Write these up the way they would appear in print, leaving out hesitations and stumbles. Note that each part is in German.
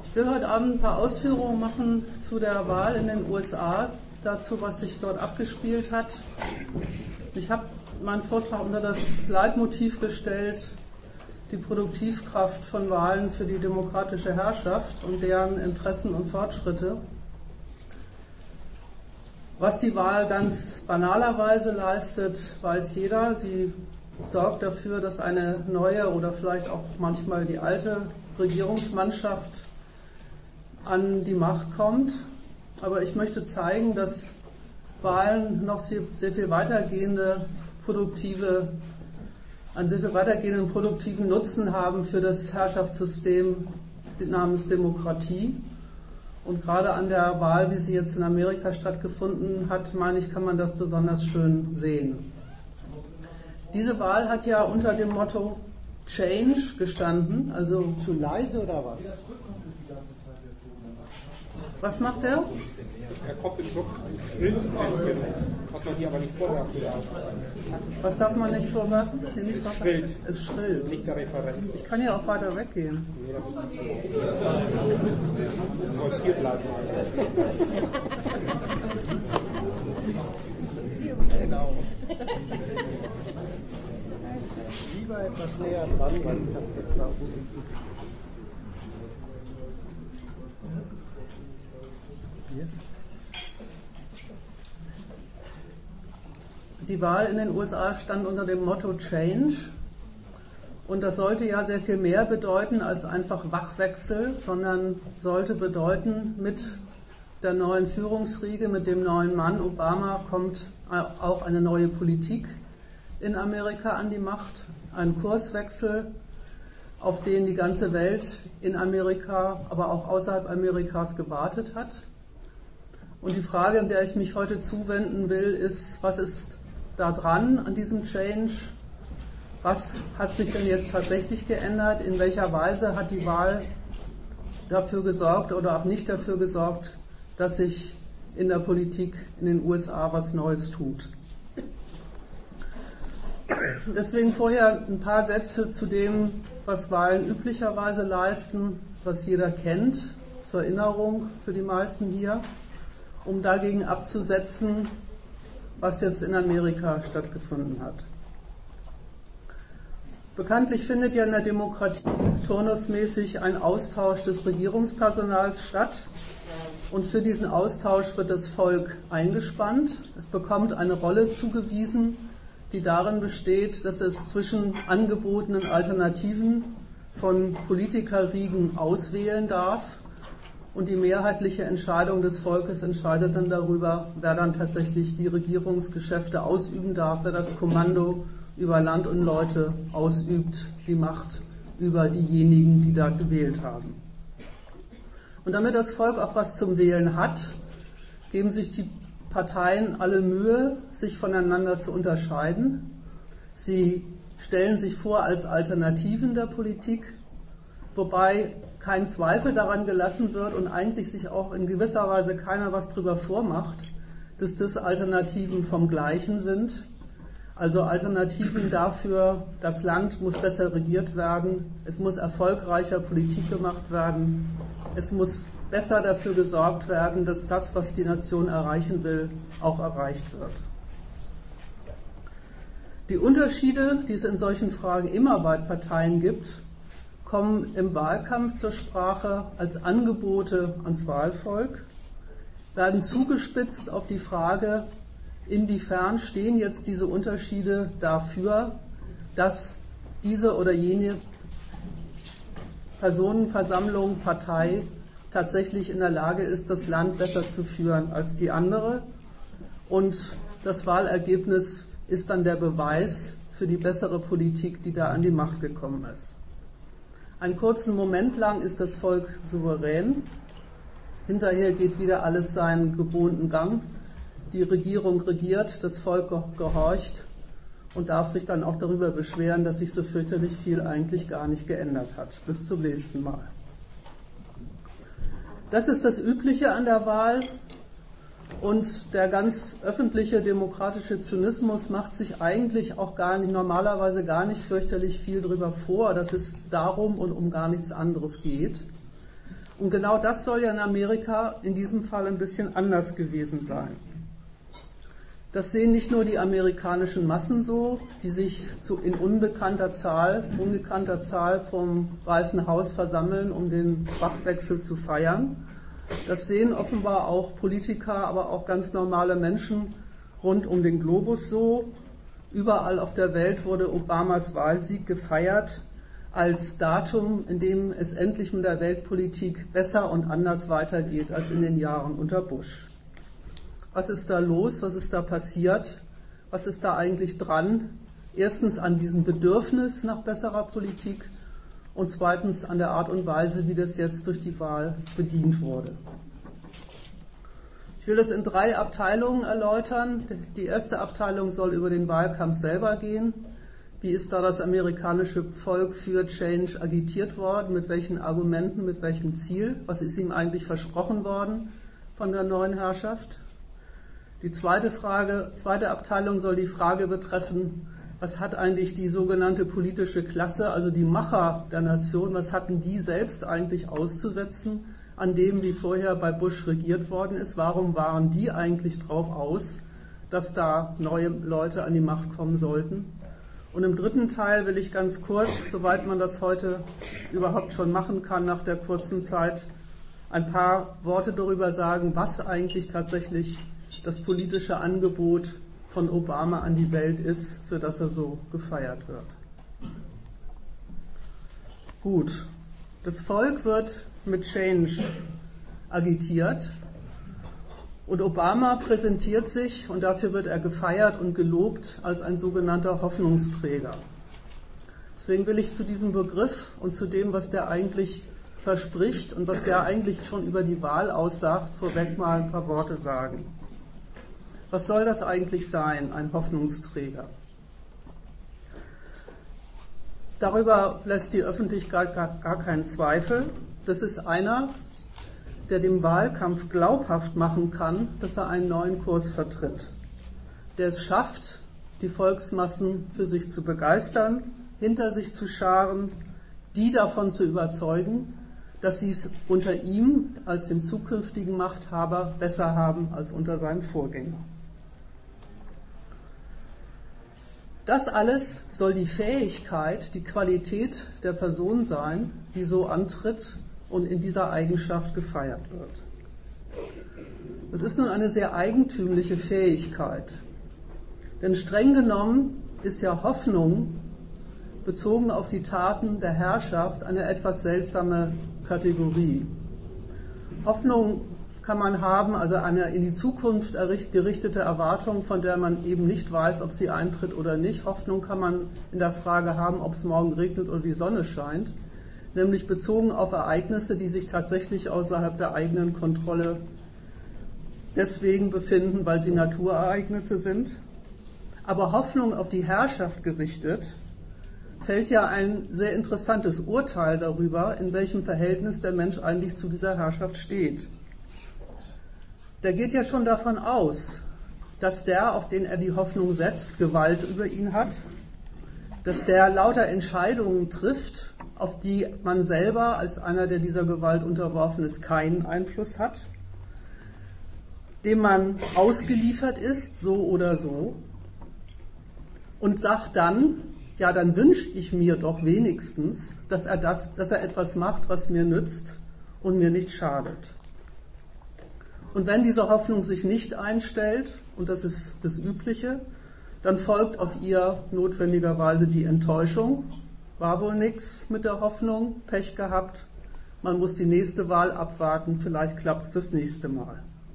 Ich will heute Abend ein paar Ausführungen machen zu der Wahl in den USA, dazu, was sich dort abgespielt hat. Ich habe meinen Vortrag unter das Leitmotiv gestellt, die Produktivkraft von Wahlen für die demokratische Herrschaft und deren Interessen und Fortschritte. Was die Wahl ganz banalerweise leistet, weiß jeder. Sie sorgt dafür, dass eine neue oder vielleicht auch manchmal die alte Regierungsmannschaft an die Macht kommt. Aber ich möchte zeigen, dass Wahlen noch sehr viel weitergehenden produktiven Nutzen haben für das Herrschaftssystem namens Demokratie. Und gerade an der Wahl, wie sie jetzt in Amerika stattgefunden hat, meine ich, kann man das besonders schön sehen. Diese Wahl hat ja unter dem Motto Change gestanden. Also zu leise oder was? Was macht er? Er koppelt wirklich was man hier aber nicht vorwerfen darf. Was darf man nicht vorwerfen? Es schrillt. Es schrillt. Nicht der Referent. Ich kann ja auch weiter weggehen. Nee, du sollst hier bleiben. Genau. Lieber etwas näher dran, weil ich habe Die Wahl in den USA stand unter dem Motto Change und das sollte ja sehr viel mehr bedeuten als einfach Wachwechsel, sondern sollte bedeuten, mit der neuen Führungsriege, mit dem neuen Mann Obama kommt auch eine neue Politik in Amerika an die Macht, ein Kurswechsel, auf den die ganze Welt in Amerika, aber auch außerhalb Amerikas gewartet hat. Und die Frage, in der ich mich heute zuwenden will, ist, was ist da dran an diesem Change? Was hat sich denn jetzt tatsächlich geändert? In welcher Weise hat die Wahl dafür gesorgt oder auch nicht dafür gesorgt, dass sich in der Politik in den USA was Neues tut? Deswegen vorher ein paar Sätze zu dem, was Wahlen üblicherweise leisten, was jeder kennt, zur Erinnerung für die meisten hier, um dagegen abzusetzen, was jetzt in Amerika stattgefunden hat. Bekanntlich findet ja in der Demokratie turnusmäßig ein Austausch des Regierungspersonals statt und für diesen Austausch wird das Volk eingespannt. Es bekommt eine Rolle zugewiesen, die darin besteht, dass es zwischen angebotenen Alternativen von Politikerriegen auswählen darf. Und die mehrheitliche Entscheidung des Volkes entscheidet dann darüber, wer dann tatsächlich die Regierungsgeschäfte ausüben darf, wer das Kommando über Land und Leute ausübt, die Macht über diejenigen, die da gewählt haben. Und damit das Volk auch was zum Wählen hat, geben sich die Parteien alle Mühe, sich voneinander zu unterscheiden. Sie stellen sich vor als Alternativen der Politik, wobei kein Zweifel daran gelassen wird und eigentlich sich auch in gewisser Weise keiner was drüber vormacht, dass das Alternativen vom Gleichen sind. Also Alternativen dafür, das Land muss besser regiert werden, es muss erfolgreicher Politik gemacht werden, es muss besser dafür gesorgt werden, dass das, was die Nation erreichen will, auch erreicht wird. Die Unterschiede, die es in solchen Fragen immer bei Parteien gibt, kommen im Wahlkampf zur Sprache als Angebote ans Wahlvolk, werden zugespitzt auf die Frage, inwiefern stehen jetzt diese Unterschiede dafür, dass diese oder jene Personenversammlung, Partei tatsächlich in der Lage ist, das Land besser zu führen als die andere. Und das Wahlergebnis ist dann der Beweis für die bessere Politik, die da an die Macht gekommen ist. Einen kurzen Moment lang ist das Volk souverän. Hinterher geht wieder alles seinen gewohnten Gang. Die Regierung regiert, das Volk gehorcht und darf sich dann auch darüber beschweren, dass sich so fürchterlich viel eigentlich gar nicht geändert hat. Bis zum nächsten Mal. Das ist das Übliche an der Wahl. Und der ganz öffentliche demokratische Zynismus macht sich eigentlich auch normalerweise gar nicht fürchterlich viel darüber vor, dass es darum und um gar nichts anderes geht. Und genau das soll ja in Amerika in diesem Fall ein bisschen anders gewesen sein. Das sehen nicht nur die amerikanischen Massen so, die sich in unbekannter Zahl vom Weißen Haus versammeln, um den Machtwechsel zu feiern. Das sehen offenbar auch Politiker, aber auch ganz normale Menschen rund um den Globus so. Überall auf der Welt wurde Obamas Wahlsieg gefeiert als Datum, in dem es endlich mit der Weltpolitik besser und anders weitergeht als in den Jahren unter Bush. Was ist da los? Was ist da passiert? Was ist da eigentlich dran? Erstens an diesem Bedürfnis nach besserer Politik und zweitens an der Art und Weise, wie das jetzt durch die Wahl bedient wurde. Ich will das in 3 Abteilungen erläutern. Die erste Abteilung soll über den Wahlkampf selber gehen. Wie ist da das amerikanische Volk für Change agitiert worden? Mit welchen Argumenten, mit welchem Ziel? Was ist ihm eigentlich versprochen worden von der neuen Herrschaft? Die zweite Abteilung soll die Frage betreffen, was hat eigentlich die sogenannte politische Klasse, also die Macher der Nation, was hatten die selbst eigentlich auszusetzen an dem, wie vorher bei Bush regiert worden ist? Warum waren die eigentlich drauf aus, dass da neue Leute an die Macht kommen sollten? Und im dritten Teil will ich ganz kurz, soweit man das heute überhaupt schon machen kann nach der kurzen Zeit, ein paar Worte darüber sagen, was eigentlich tatsächlich das politische Angebot von Obama an die Welt ist, für das er so gefeiert wird. Gut, das Volk wird mit Change agitiert und Obama präsentiert sich, und dafür wird er gefeiert und gelobt, als ein sogenannter Hoffnungsträger. Deswegen will ich zu diesem Begriff und zu dem, was der eigentlich verspricht und was der eigentlich schon über die Wahl aussagt, vorweg mal ein paar Worte sagen. Was soll das eigentlich sein, ein Hoffnungsträger? Darüber lässt die Öffentlichkeit gar keinen Zweifel. Das ist einer, der dem Wahlkampf glaubhaft machen kann, dass er einen neuen Kurs vertritt. Der es schafft, die Volksmassen für sich zu begeistern, hinter sich zu scharen, die davon zu überzeugen, dass sie es unter ihm als dem zukünftigen Machthaber besser haben als unter seinem Vorgänger. Das alles soll die Fähigkeit, die Qualität der Person sein, die so antritt und in dieser Eigenschaft gefeiert wird. Das ist nun eine sehr eigentümliche Fähigkeit. Denn streng genommen ist ja Hoffnung bezogen auf die Taten der Herrschaft eine etwas seltsame Kategorie. Hoffnung kann man haben, also eine in die Zukunft gerichtete Erwartung, von der man eben nicht weiß, ob sie eintritt oder nicht. Hoffnung kann man in der Frage haben, ob es morgen regnet oder die Sonne scheint, nämlich bezogen auf Ereignisse, die sich tatsächlich außerhalb der eigenen Kontrolle deswegen befinden, weil sie Naturereignisse sind. Aber Hoffnung auf die Herrschaft gerichtet, fällt ja ein sehr interessantes Urteil darüber, in welchem Verhältnis der Mensch eigentlich zu dieser Herrschaft steht. Der geht ja schon davon aus, dass der, auf den er die Hoffnung setzt, Gewalt über ihn hat, dass der lauter Entscheidungen trifft, auf die man selber als einer, der dieser Gewalt unterworfen ist, keinen Einfluss hat, dem man ausgeliefert ist, so oder so, und sagt dann, ja, dann wünsche ich mir doch wenigstens, dass er etwas macht, was mir nützt und mir nicht schadet. Und wenn diese Hoffnung sich nicht einstellt, und das ist das Übliche, dann folgt auf ihr notwendigerweise die Enttäuschung. War wohl nix mit der Hoffnung, Pech gehabt, man muss die nächste Wahl abwarten, vielleicht klappt es das nächste Mal.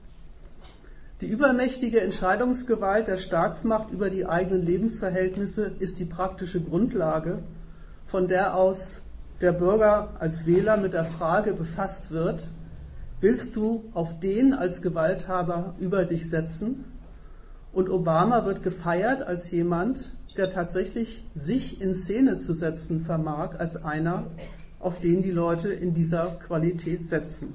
Die übermächtige Entscheidungsgewalt der Staatsmacht über die eigenen Lebensverhältnisse ist die praktische Grundlage, von der aus der Bürger als Wähler mit der Frage befasst wird, willst du auf den als Gewalthaber über dich setzen? Und Obama wird gefeiert als jemand, der tatsächlich sich in Szene zu setzen vermag, als einer, auf den die Leute in dieser Qualität setzen.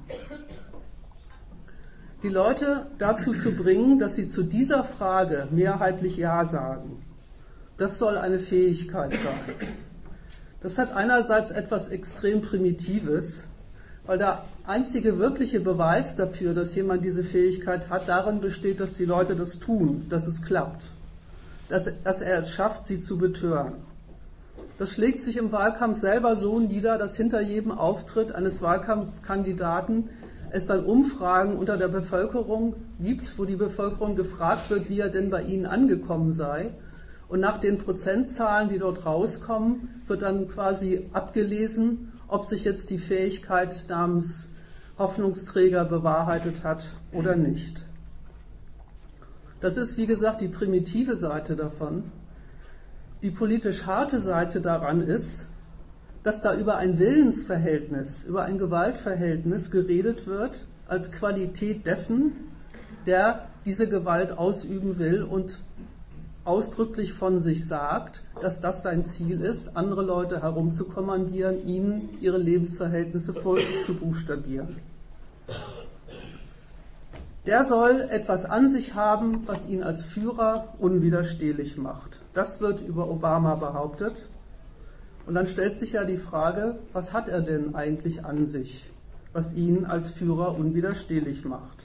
Die Leute dazu zu bringen, dass sie zu dieser Frage mehrheitlich Ja sagen, das soll eine Fähigkeit sein. Das hat einerseits etwas extrem Primitives, Weil der einzige wirkliche Beweis dafür, dass jemand diese Fähigkeit hat, darin besteht, dass die Leute das tun, dass es klappt, dass er es schafft, sie zu betören. Das schlägt sich im Wahlkampf selber so nieder, dass hinter jedem Auftritt eines Wahlkampfkandidaten es dann Umfragen unter der Bevölkerung gibt, wo die Bevölkerung gefragt wird, wie er denn bei ihnen angekommen sei. Und nach den Prozentzahlen, die dort rauskommen, wird dann quasi abgelesen, ob sich jetzt die Fähigkeit namens Hoffnungsträger bewahrheitet hat oder nicht. Das ist, wie gesagt, die primitive Seite davon. Die politisch harte Seite daran ist, dass da über ein Willensverhältnis, über ein Gewaltverhältnis geredet wird, als Qualität dessen, der diese Gewalt ausüben will und ausdrücklich von sich sagt, dass das sein Ziel ist, andere Leute herumzukommandieren, ihnen ihre Lebensverhältnisse vorzubuchstabieren. Der soll etwas an sich haben, was ihn als Führer unwiderstehlich macht. Das wird über Obama behauptet. Und dann stellt sich ja die Frage, was hat er denn eigentlich an sich, was ihn als Führer unwiderstehlich macht?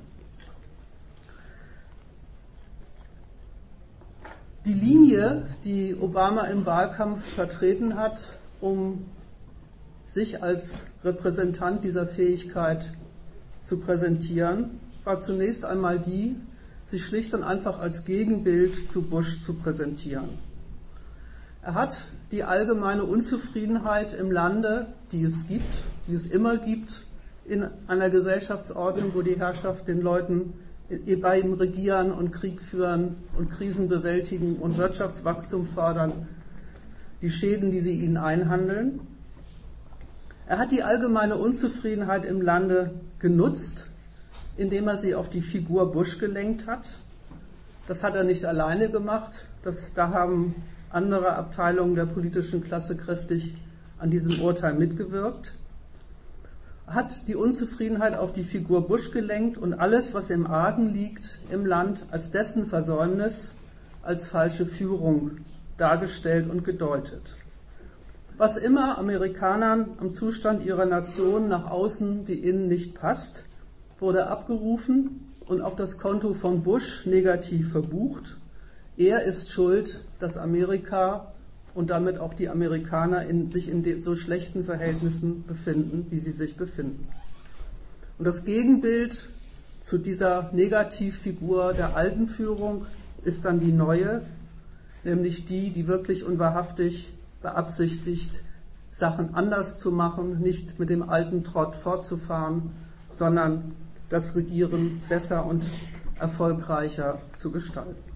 Die Linie, die Obama im Wahlkampf vertreten hat, um sich als Repräsentant dieser Fähigkeit zu präsentieren, war zunächst einmal die, sich schlicht und einfach als Gegenbild zu Bush zu präsentieren. Er hat die allgemeine Unzufriedenheit im Lande, die es gibt, die es immer gibt, in einer Gesellschaftsordnung, wo die Herrschaft den Leuten beim Regieren und Krieg führen und Krisen bewältigen und Wirtschaftswachstum fördern, die Schäden, die sie ihnen einhandeln. Er hat die allgemeine Unzufriedenheit im Lande genutzt, indem er sie auf die Figur Bush gelenkt hat. Das hat er nicht alleine gemacht. Da haben andere Abteilungen der politischen Klasse kräftig an diesem Urteil mitgewirkt. Er hat die Unzufriedenheit auf die Figur Bush gelenkt und alles, was im Argen liegt im Land, als dessen Versäumnis, als falsche Führung dargestellt und gedeutet. Was immer Amerikanern am Zustand ihrer Nation nach außen wie innen nicht passt, wurde abgerufen und auf das Konto von Bush negativ verbucht. Er ist schuld, dass Amerika und damit auch die Amerikaner sich in so schlechten Verhältnissen befinden, wie sie sich befinden. Und das Gegenbild zu dieser Negativfigur der alten Führung ist dann die neue, nämlich die wirklich und wahrhaftig beabsichtigt, Sachen anders zu machen, nicht mit dem alten Trott fortzufahren, sondern das Regieren besser und erfolgreicher zu gestalten.